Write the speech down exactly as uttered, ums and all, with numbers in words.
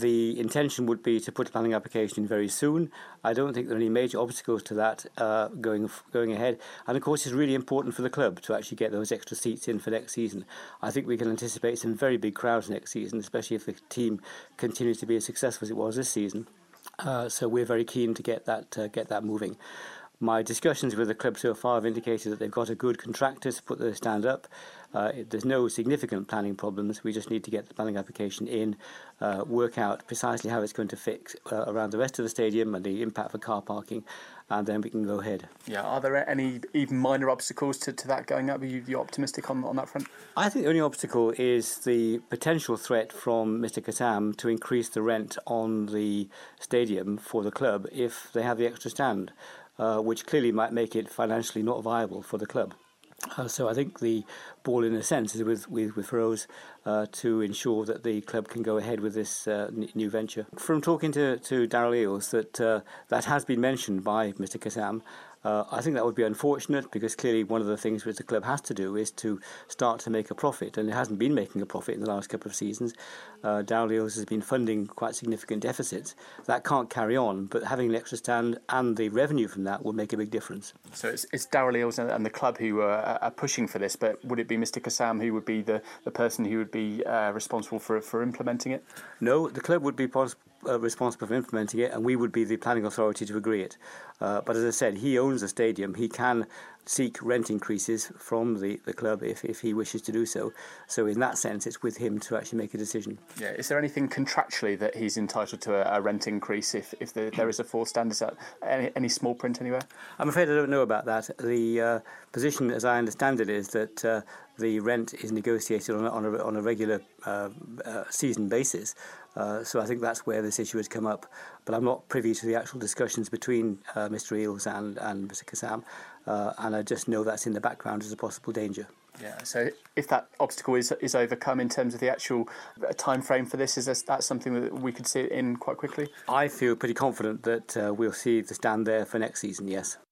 The intention would be to put a planning application in very soon. I don't think there are any major obstacles to that uh, going going ahead. And of course, it's really important for the club to actually get those extra seats in for next season. I think we can anticipate some very big crowds next season, especially if the team continues to be as successful as it was this season. Uh, so we're very keen to get that uh, get that moving. My discussions with the club so far have indicated that they've got a good contractor to put the stand up. Uh, there's no significant planning problems. We just need to get the planning application in, uh, work out precisely how it's going to fit uh, around the rest of the stadium and the impact for car parking, and then we can go ahead. Yeah, are there any even minor obstacles to, to that going up? Are you, you optimistic on, on that front? I think the only obstacle is the potential threat from Mister Kassam to increase the rent on the stadium for the club if they have the extra stand. Uh, which clearly might make it financially not viable for the club. Uh, so I think the ball, in a sense, is with with, with Rose uh, to ensure that the club can go ahead with this uh, n- new venture. From talking to, to Daryl Eales, that uh, that has been mentioned by Mister Kassam. Uh, I think that would be unfortunate because clearly one of the things which the club has to do is to start to make a profit, and it hasn't been making a profit in the last couple of seasons. Uh, Daryl Eales has been funding quite significant deficits. That can't carry on, but having an extra stand and the revenue from that will make a big difference. So it's, it's Daryl Eales and, and the club who are, are pushing for this, but would it be Mister Kassam who would be the, the person who would be uh, responsible for for implementing it? No, the club would be pos- uh, responsible for implementing it, and we would be the planning authority to agree it. Uh, but as I said, he owns the stadium. He can seek rent increases from the, the club if, if he wishes to do so. So in that sense, it's with him to actually make a decision. Yeah. Is there anything contractually that he's entitled to a, a rent increase if, if the, there is a fourth stand? Is that any, any small print anywhere? I'm afraid I don't know about that. The uh, position, as I understand it, is that uh, the rent is negotiated on a, on a, on a regular uh, uh, season basis. Uh, so I think that's where this issue has come up. But I'm not privy to the actual discussions between uh, Mister Eales and, and Mister Kassam, uh, and I just know that's in the background as a possible danger. Yeah, so if that obstacle is is overcome in terms of the actual time frame for this, is this, that something that we could see it in quite quickly? I feel pretty confident that uh, we'll see the stand there for next season, yes.